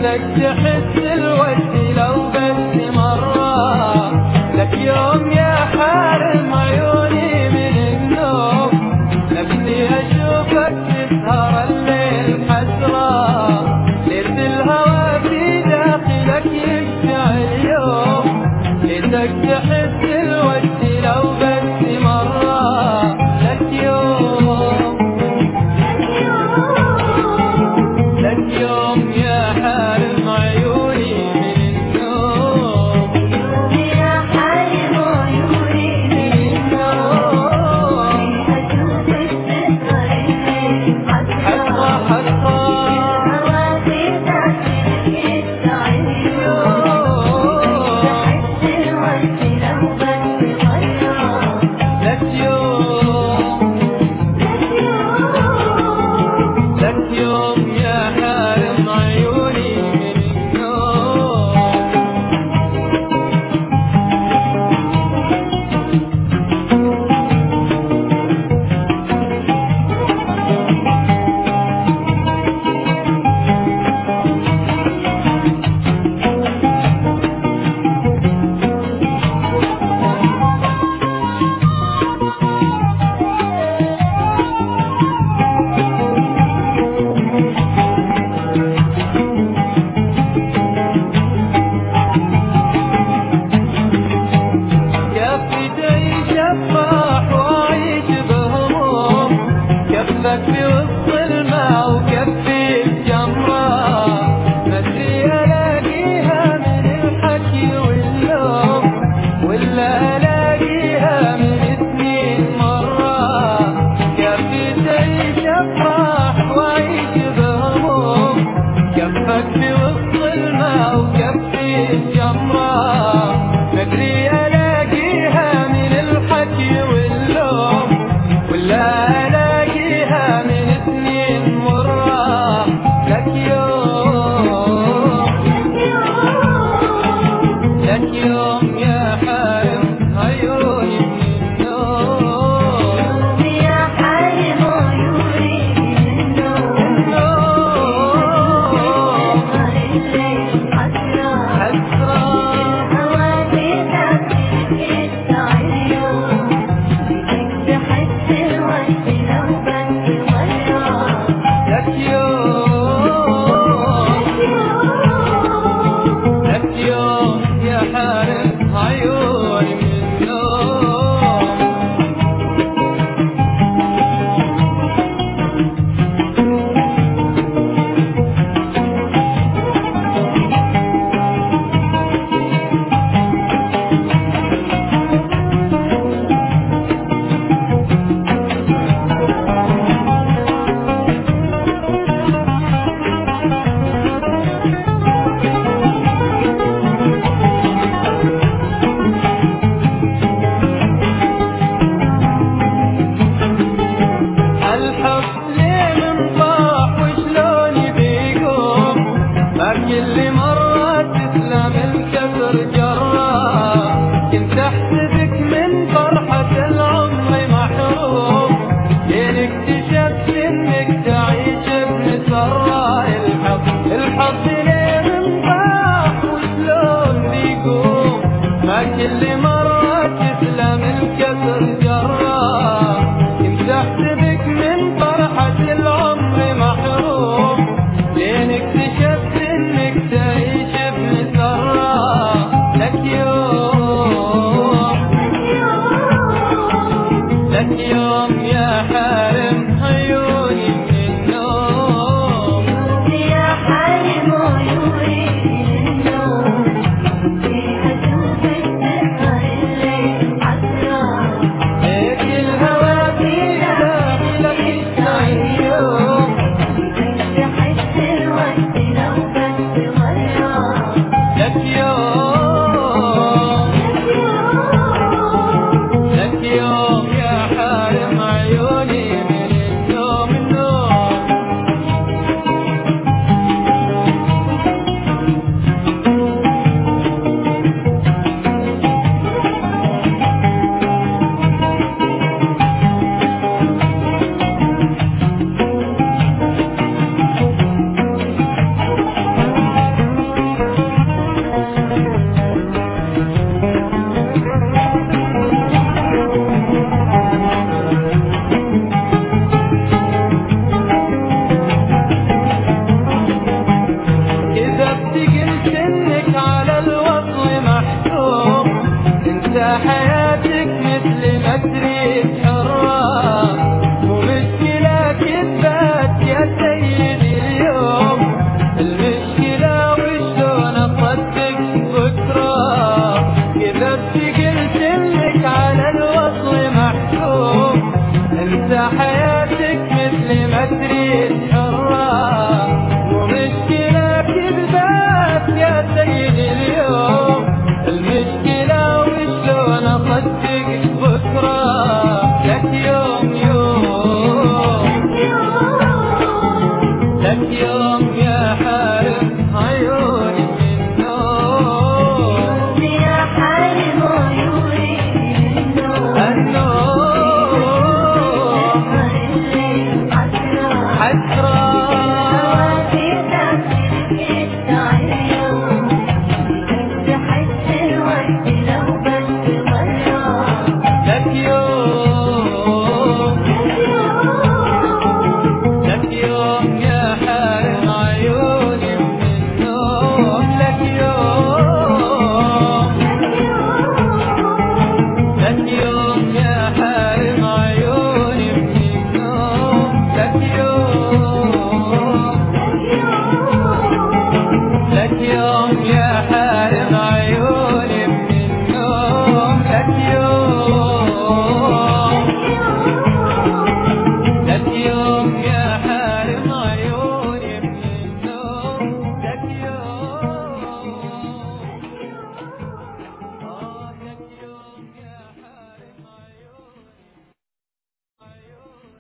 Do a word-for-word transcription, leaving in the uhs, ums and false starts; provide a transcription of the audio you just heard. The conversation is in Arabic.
ليتك تحس الوقت لو بس مرة، لك يوم يا حارم عيوني من النوم، نفسي أشوفك تسهر الليل حسرة، ليت الهوى في داخلك يشتعل اليوم، ليتك تحس الوقت لو بس مرة، لك يوم لك يوم يا حارم عيوني من النوم، يوم يا حارم عيوني من النوم، أشوفك تسهر الليل حسرة حسرة، الهوى في داخلك يشتعل اليوم، تحس الوقت لو بس مرة، لك يوم لك يوم يا حارم عيوني من النوم. كفك في وسط الماء وكفي الجمرة، مدري ألاقيها من الحكي واللوم، ولا ألاقيها من سنين مرة، كفي زي شفاح وعيش بهموم، كفك في وسط الماء وكفي الجمرة، مدري ألاقيها من الحكي واللوم، ولا لك يوم يا حارم عيوني من النوم، يوم يا حارم عيوني من النوم، تسهر الليل حسرة حسرة، الهوى في داخلك يشتعل اليوم، ليتك تحس الوقت لو بس مرة، لك يوم لك يوم يا حارم عيوني من النوم. كل مرة تسلم الكسر جرة، كنت أحسبك من فرحة العمر محروم، لين اكتشفت إنك تعيش بمسرة، الحظ الحظ ليه منطاح وشلون بيقوم، ما كل مرة تسلم الكسر جرة، كنت أحسبك من فرحة تريد حرة ومشكلة كذبات يا سيدي اليوم. المشكلة وشلون أصدق بكرة لك يوم يوم لك يوم يا حارم عيوني من نور يا حارم عيوني من نور النور حسرة